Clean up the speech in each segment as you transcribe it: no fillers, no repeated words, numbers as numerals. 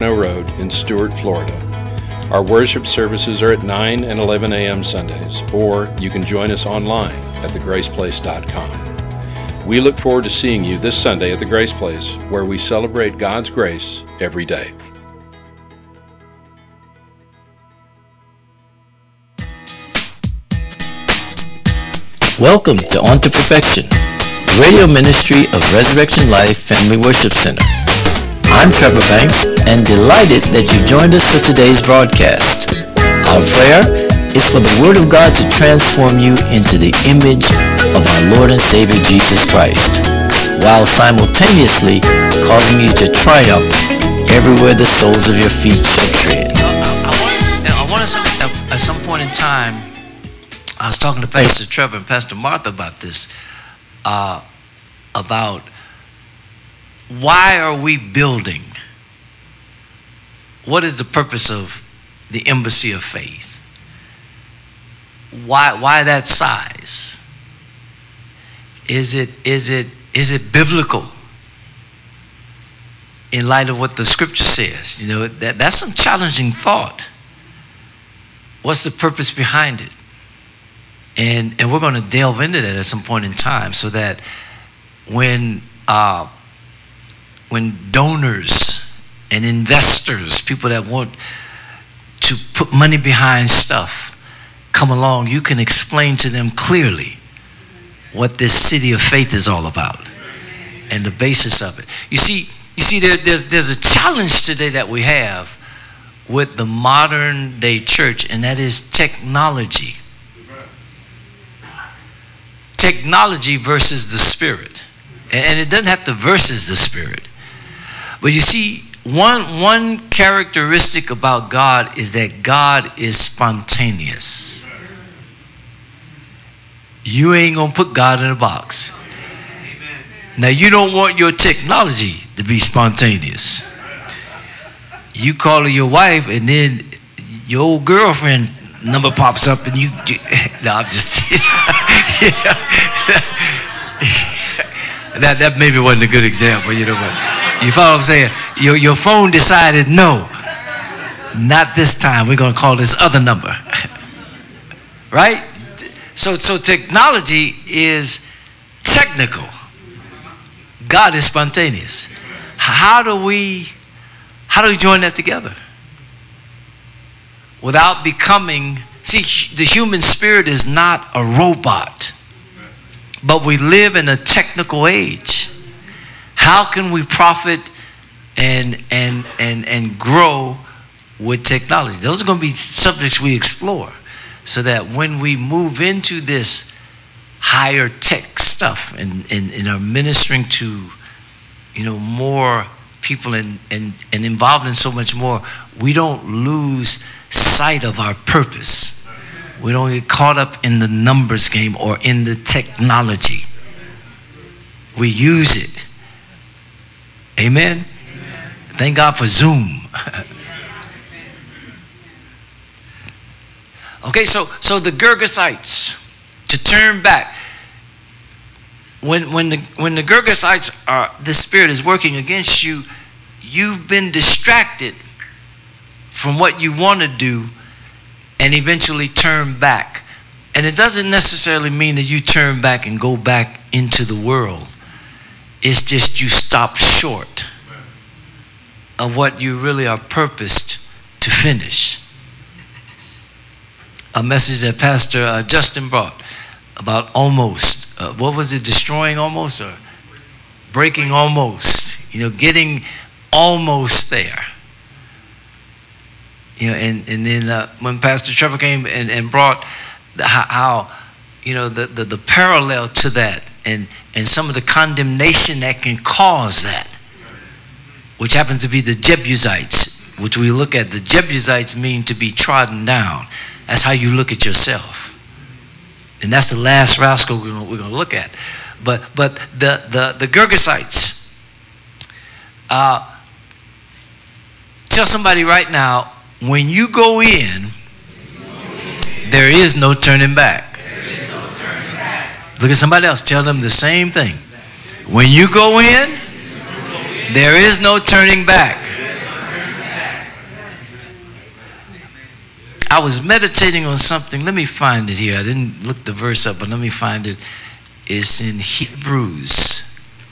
Road in Stuart, Florida. Our worship services are at 9 and 11 a.m. Sundays, or you can join us online at thegraceplace.com. We look forward to seeing you this Sunday at the Grace Place, where we celebrate God's grace every day. Welcome to On to Perfection, the radio ministry of Resurrection Life Family Worship Center. I'm Trevor Banks, and delighted that you joined us for today's broadcast. Our prayer is for the Word of God to transform you into the image of our Lord and Savior Jesus Christ, while simultaneously causing you to triumph everywhere the soles of your feet shall tread. I want to, at some point in time, I was talking to Pastor Trevor and Pastor Martha about this, about why are we building? What is the purpose of the Embassy of Faith? Why that size? Is it biblical in light of what the Scripture says? You know, that's some challenging thought. What's the purpose behind it? And we're going to delve into that at some point in time, so that when donors and investors, people that want to put money behind stuff, come along, you can explain to them clearly what this city of faith is all about and the basis of it. You see, there's a challenge today that we have with the modern day church, and that is technology. Technology versus the Spirit. And it doesn't have to versus the Spirit. But you see, one characteristic about God is that God is spontaneous. You ain't going to put God in a box. Now, you don't want your technology to be spontaneous. You call your wife, and then your old girlfriend number pops up, and no, I'm just that maybe wasn't a good example, you know, but you follow what I'm saying? Your phone decided, no, not this time. We're going to call this other number. Right? So technology is technical. God is spontaneous. How do we join that together? Without becoming, see, the human spirit is not a robot, but we live in a technical age. How can we profit and grow with technology? Those are going to be subjects we explore, so that when we move into this higher tech stuff and are ministering to, you know, more people and involved in so much more, we don't lose sight of our purpose. We don't get caught up in the numbers game or in the technology. We use it. Amen? Amen. Thank God for Zoom. Okay, so the Gergesites, to turn back, when the Gergesites are, the Spirit is working against you, you've been distracted from what you want to do, and eventually turn back. And it doesn't necessarily mean that you turn back and go back into the world. It's just you stop short of what you really are purposed to finish. A message that Pastor Justin brought about almost. What was it? Destroying almost, or breaking almost? You know, getting almost there. You know, and then when Pastor Trevor came and brought how you know, the parallel to that, and some of the condemnation that can cause that, which happens to be the Jebusites, which we look at. The Jebusites mean to be trodden down. That's how you look at yourself. And that's the last rascal we're going to look at. But the Gergesites, tell somebody right now, when you go in, there is no turning back. Look at somebody else. Tell them the same thing. When you go in, there is no turning back. I was meditating on something. Let me find it here. I didn't look the verse up, but let me find it. It's in Hebrews.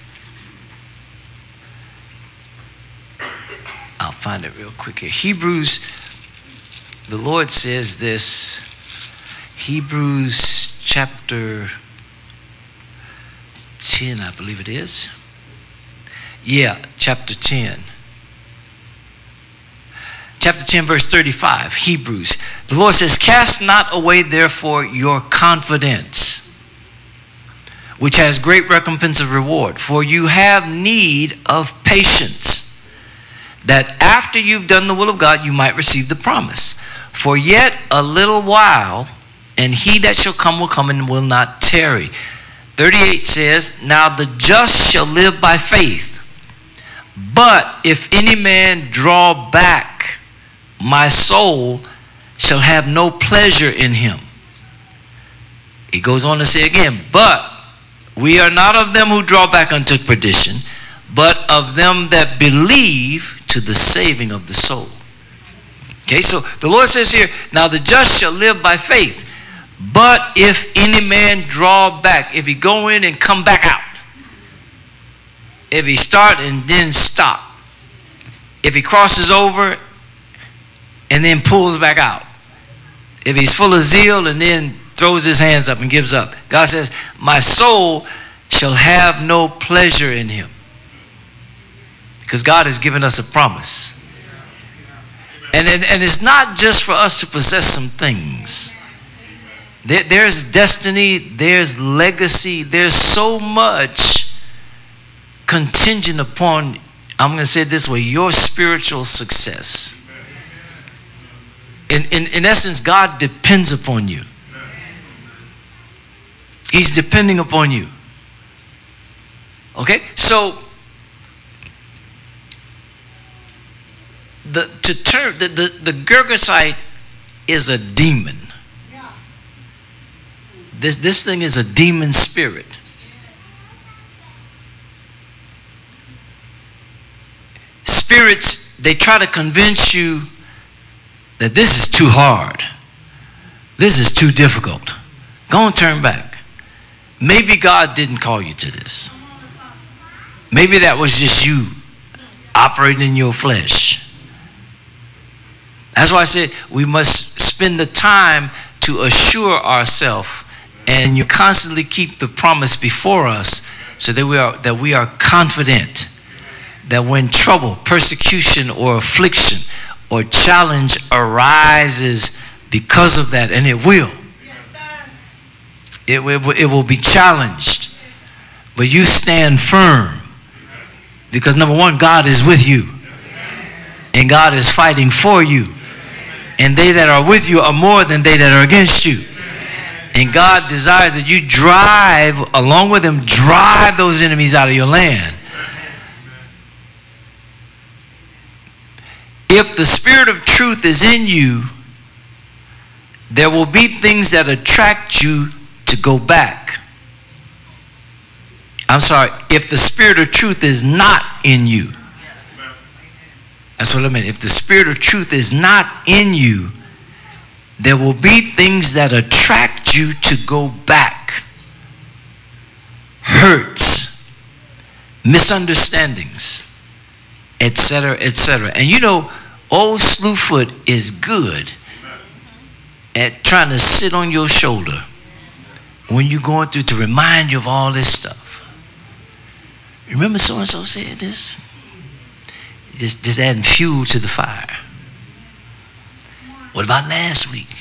I'll find it real quick here. Hebrews, the Lord says this. Hebrews chapter 10, I believe it is. Yeah, chapter 10. Chapter 10, verse 35, Hebrews. The Lord says, cast not away therefore your confidence, which has great recompense of reward. For you have need of patience, that after you've done the will of God, you might receive the promise. For yet a little while, and he that shall come will come and will not tarry. 38 says, now the just shall live by faith. But if any man draw back, my soul shall have no pleasure in him. He goes on to say again, but we are not of them who draw back unto perdition, but of them that believe to the saving of the soul. Okay, so the Lord says here, now the just shall live by faith. But if any man draw back, if he go in and come back out, if he start and then stop, if he crosses over and then pulls back out, if he's full of zeal and then throws his hands up and gives up, God says, my soul shall have no pleasure in him. Because God has given us a promise. And it's not just for us to possess some things. There's destiny, there's legacy, there's so much contingent upon, I'm going to say it this way, your spiritual success. In essence, God depends upon you. He's depending upon you. Okay? So, the Girgashite is a demon. This thing is a demon spirit. Spirits, they try to convince you that this is too hard. This is too difficult. Go and turn back. Maybe God didn't call you to this. Maybe that was just you operating in your flesh. That's why I said we must spend the time to assure ourselves, and you constantly keep the promise before us so that we are confident that when trouble, persecution, or affliction or challenge arises because of that, and it will. It will be challenged. But you stand firm. Because number one, God is with you. And God is fighting for you. And they that are with you are more than they that are against you. And God desires that you drive, along with him, drive those enemies out of your land. If the spirit of truth is in you, there will be things that attract you to go back. I'm sorry, if the spirit of truth is not in you. That's what I meant. If the spirit of truth is not in you, there will be things that attract you to go back. Hurts, misunderstandings, etc., etc. And you know, old Slewfoot is good at trying to sit on your shoulder when you're going through to remind you of all this stuff. Remember so-and-so said this? Just adding fuel to the fire. What about last week?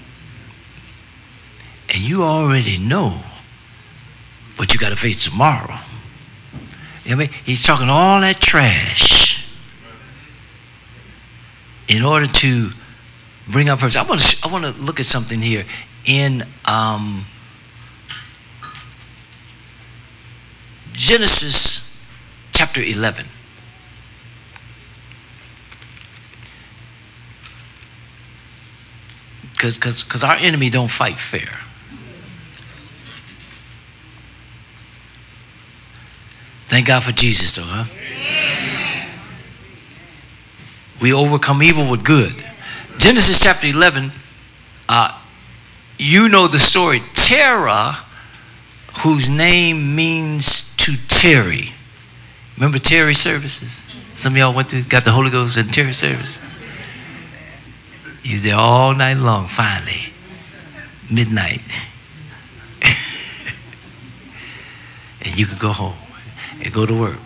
And you already know what you got to face tomorrow. You know what I mean? He's talking all that trash in order to bring up person. I want to look at something here in Genesis chapter 11. Because our enemy don't fight fair. Thank God for Jesus, though, huh? We overcome evil with good. Genesis chapter 11, You know the story. Terah, whose name means to tarry. Remember Terry services? Some of y'all got the Holy Ghost in Terry service. He's there all night long, finally. Midnight. And you could go home and go to work.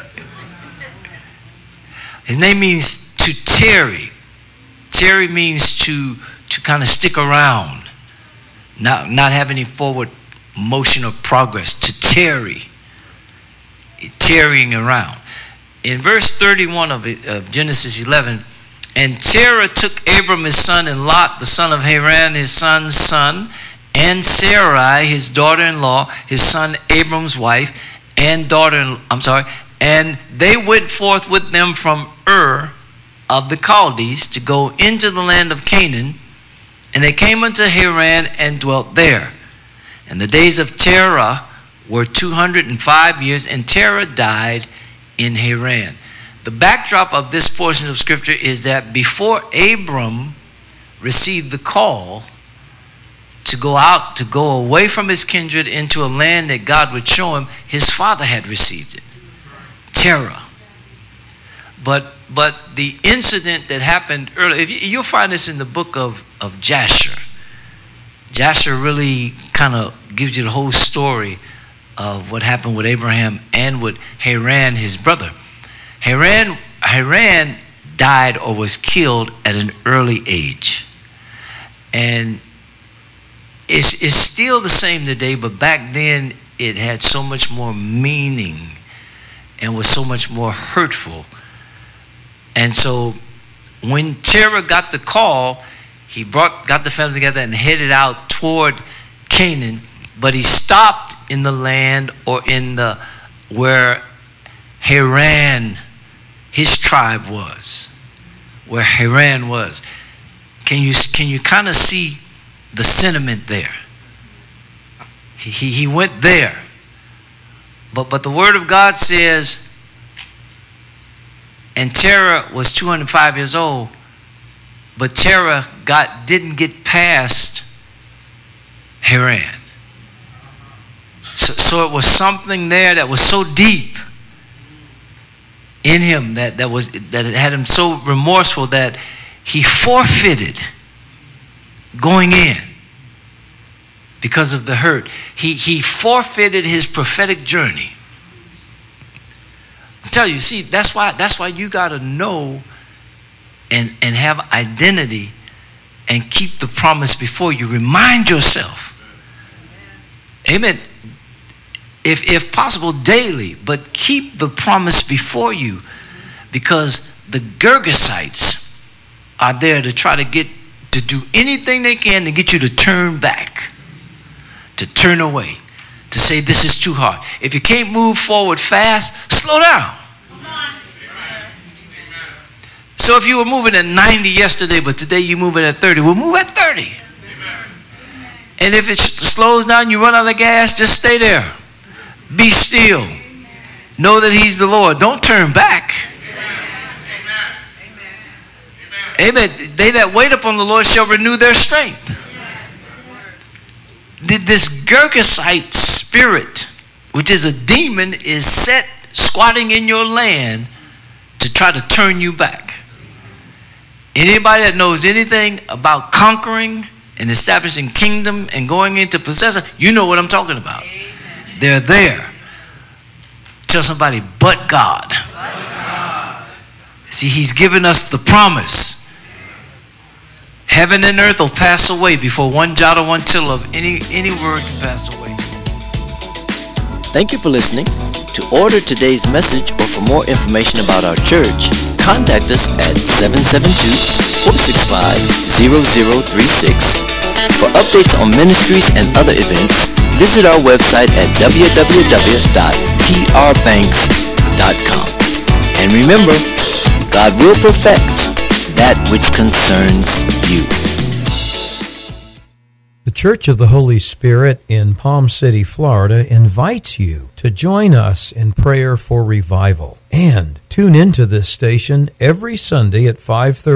His name means to tarry. Tarry means to kind of stick around, not have any forward motion or progress. To tarry, tarrying around. In verse 31 of Genesis 11, and Terah took Abram his son, and Lot the son of Haran his son's son, and Sarai his daughter-in-law, his son Abram's wife, and and they went forth with them from Ur of the Chaldees to go into the land of Canaan, and they came unto Haran and dwelt there. And the days of Terah were 205 years, and Terah died in Haran. The backdrop of this portion of scripture is that before Abram received the call to go away from his kindred into a land that God would show him, his father had received it, Terah. But the incident that happened earlier, you'll find this in the book of Jasher. Jasher really kind of gives you the whole story of what happened with Abraham and with Haran, his brother. Haran died or was killed at an early age. And it's still the same today, but back then it had so much more meaning and was so much more hurtful. And so when Terah got the call, he got the family together and headed out toward Canaan, but he stopped in the land or where Haran, his tribe was, where Haran was. Can you kind of see the sentiment there? He went there, but the Word of God says, and Terah was 205 years old, but Terah didn't get past Haran. So it was something there that was so deep in him that it had him so remorseful that he forfeited going in because of the hurt. He forfeited his prophetic journey. I tell you, see, that's why you got to know and have identity and keep the promise before you. Remind yourself. Amen. If possible, daily, but keep the promise before you, because the Gergesites are there to try to do anything they can to get you to turn back, to turn away, to say this is too hard. If you can't move forward fast, slow down. So if you were moving at 90 yesterday, but today you're moving at 30, we'll move at 30. And if it slows down, you run out of gas, just stay there. Be still. Know that He's the Lord. Don't turn back. Amen. They that wait upon the Lord shall renew their strength. This Gergesite spirit, which is a demon, is set squatting in your land to try to turn you back. Anybody that knows anything about conquering and establishing kingdom and going into possession, you know what I'm talking about. Amen. They're there. Tell somebody, but God. But God. See, He's given us the promise. Heaven and earth will pass away before one jot or one tittle of any word can pass away. Thank you for listening. To order today's message or for more information about our church, contact us at 772-465-0036. For updates on ministries and other events, visit our website at www.prbanks.com. And remember, God will perfect that which concerns you. The Church of the Holy Spirit in Palm City, Florida invites you to join us in prayer for revival. And tune into this station every Sunday at 5:30